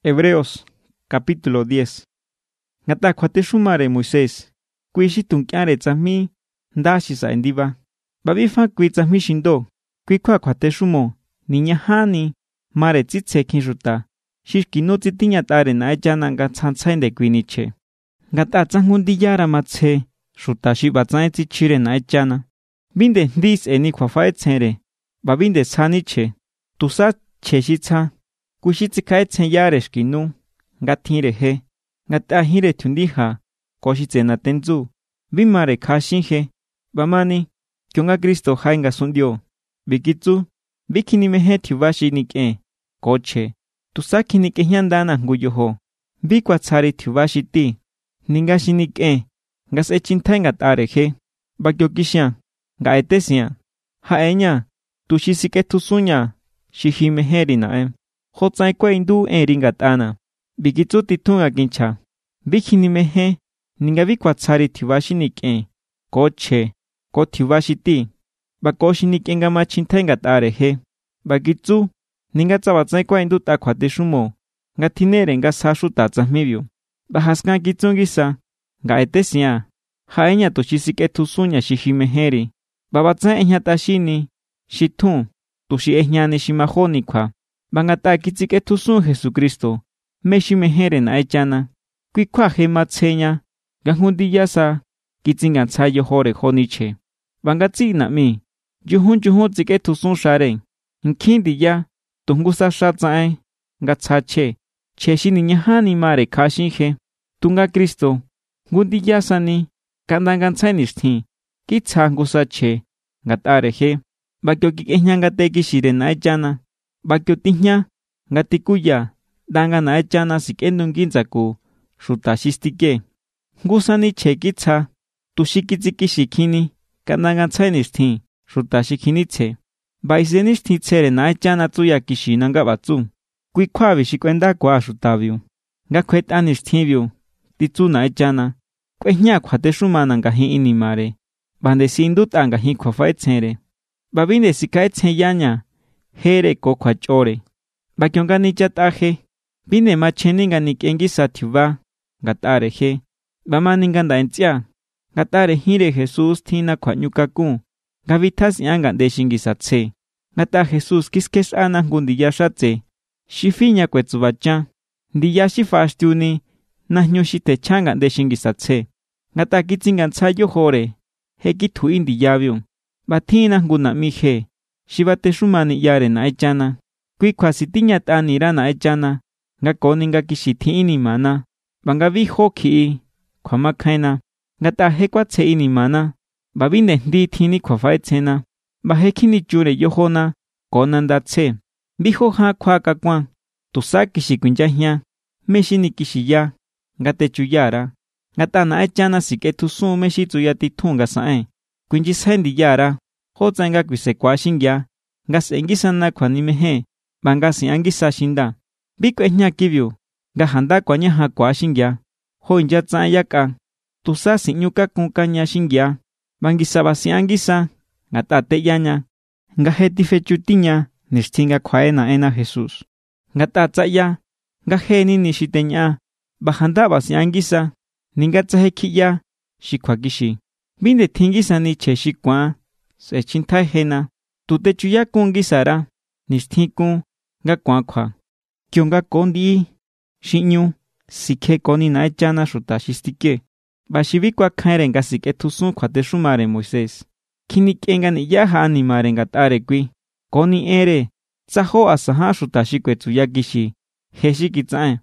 Hebreos capítulo 10. Ngata khuate shumare Moisés, kui shi tunkyare tsami ndashi sa endiva. Babifa kui tsami shindo, kui khuate shumo, niña hani, mare tsitse kinshuta, shishkinu tsitinya tare na echana nga tsantsainde kui niche. Ngata tsangundi yara matse, shuta shi batsae tsichire na echana. Binde ndis eni khwafae tsere, babinde tsaniche, tusa cheshitsa, kushitsikae tsen yare shkinu, ngatire he, ngata hire tundija, koshitse na tenzu, bimare kashinje, bamani, kyonga Kristo hainga sundio, bikitsu, bikini mehe tivashi nike, koche, tusaki nike hyandana nguyoho, bikwa tsari tivashi ti, ningashi nike, ngas echintai ngatare he, bakyo kisha, nga etesia, haeña, tushisike tusunya, shihimeheri nae, hotsai kwa indu ringatana, bikitsu titunga kincha, bikini mehe, ninga bikwa tsari tivashi nike, koche, ko tivashi ti, bakoshi nike nga machintai ngatare he, bakitsu, ninga tsabatsai kwa indu takwate shumo, nga tinere nga sashu tatsahmibyo, bahaskan kitsungisa, nga etesia, haeña tushisike tusunya shihimeheri, babatsai eñatashini, shitun, tushi eñane shimahoni kwa, bangata kitsike tusun Jesucristo, meshimehere na echana, kui kwa hematseña, gahundiyasa, kitsingan tsayo hore honiche, bangatsi na mi, juhun tsike tusun share, nkindi ya, tungusa shatsae, gatsache, cheshini nyahani mare kashinje, tunga Kristo, gundiyasani, kandangantsainisthi, kitsangusa che, ngatareje, bakyo kikeñangate kishire na echana, bakyo tihña, ngatikuya, danga na echana sikendungintsaku, shutashistike. Ngusani che kitsa, tushikitsikishikini, kandangantsainisthi, shutashikinitse. Baisenisthi tsere na echana tsuya kishina nga batsu. Kui kwabi shikwenda kwa shutabyu. Nga kwetanisthibyu, titsu na echana. Kwehña kwate shumana nga hi inimare. Bande sinduta nga hi kwafaetsere. Babinde sikaetsen yaña, here ko kwachore. Bakyonga nichataje, bine macheninga nikengisa tiba, gatareje. Bamaninga ndaentia, gatare hire Jesus tina kwanyukaku. Gavitas yanga deshingisatse. Gata Jesus kiskes ana ngundiyashatse. Shifinya kwetsubacha. Ndiyashi fashtiuni, nahnyoshite changa deshingisatse. Gata kitsingan tsayo hore. Hekitu indiyabyo. Batina nguna mije. Shibate shumani yare na echana. Kui kwasitinya tanira na echana. Nga koninga kishiti inimana. Banga viho ki. Kwa makaina. Ngata hekwatse inimana. Babine ndi tini kwa faetsena. Bahekini chure yohona. Konandatse. Biho ha kwa kakwan. Tusaki shikunjahya. Meshini kishiya. Ngate chuyara. Ngata na echana siketusu meshitsuya titunga sae. Kunjisendi yara. Hotsanga kwise kwa shingya. Ngasengisa kwa nimehe. Bangasi angisa shinda. Biko ehnya kibyo. Gahanda kwa nyaha kwa shingya. Ho inja tsa yaka. Tusa sinyuka kunkanya shingya. Bangisa basi angisa. Ngata te yanya. Ngaheti fechutinya. Nishtinga kwa ena Jesus. Ngata tsa ya. Ngaheni nishitenya. Bahanda basi angisa. Ningatsa hekiya. Shikwa kishi. Binde tingisa ni che shikwa. Se chintai hena. Tute chuya kungisara. Nishtikun. Nga kwa. Kyonga kondi. Shinyu. Sike koni na echana shutashistike. Bashibikwa kaire nga sike tusun kwate shumare Moisés. Kinikenga ni yaha animare nga tarekwi. Koni ere. Tsaho asaha shutashikwe tsuyakishi. Heshikitsae.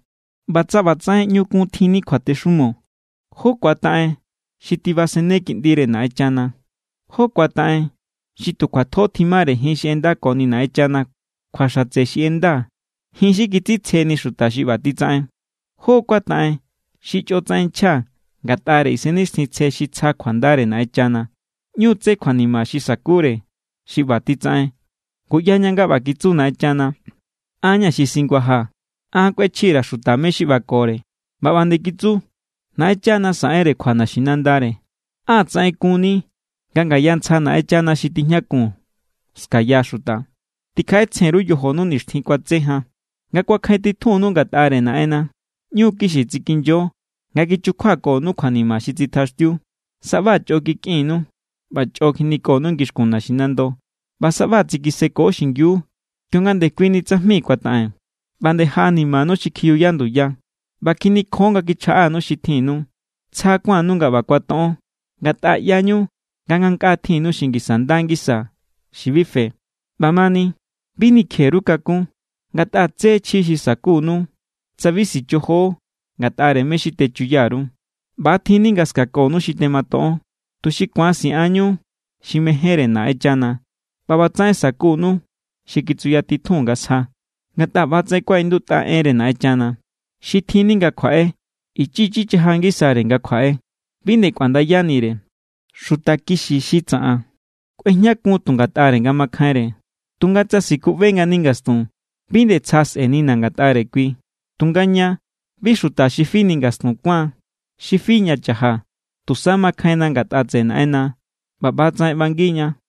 Batsae nyukun tini kwate shumo. Ho kwatae. Shitibasene kindire na echana. Ho kwatae. Shitu kwato timare hinshi enda koni na echana. Kwashatse shi enda. Hinshi kititse ni shutashi batitsae. Ho kwatae. Shichotsae cha. Gatare isenistitse shitsa kwandare na echana. Nyutse kwanima shisakure. Shibatitsae. Kuyanyanga bakitsu na echana. Anya shisingwaha. Kwechira shutame shibakore. Babandikitsu. Na echana saere kwana shinandare. Tsae kuni. Ganga yantsa na echana shitinyakun. Skaya shuta. Tikae tseru yohonu nishtin kwatseha. nga kwa khai ti thu nu ngatare na ena nyu kishi tsikinjo nga kichukwa ko nu khwanima shi tsithastiu saba choki kinu ba chokini ko nu ngishkuna shinando ba saba tsikiseko shingyu kyungande kwini tsahmi kwatae bande hanima no shikhiyu yandu ya ba kini khonga kicha no shithinu cha kwa nu nga ba kwato ngata yanyu ganganka thinu shingisandangisa shibife bamani bini kheru kaku ngata tse chishi sakunu tsavisi choho ngatare meshite chuyaru ba thini ngaskako no shitemato tushikwansi anyu shimehere na echana baba tsae sakunu shikitsuyati thunga sa ngata ba tsae kwa induta ere na echana shithini nga khwae ichichi chahangi sare nga khwae bine kwanda yanire shutakishi shitsa kwenya ku tungatare nga makhaire tungatsa siku venga ningastun binde tsas enina ngatare kwi tunganya bishuta shifini ngastun kwa shifinya chaha tusama khaina ngatatse na ena baba tsae banginya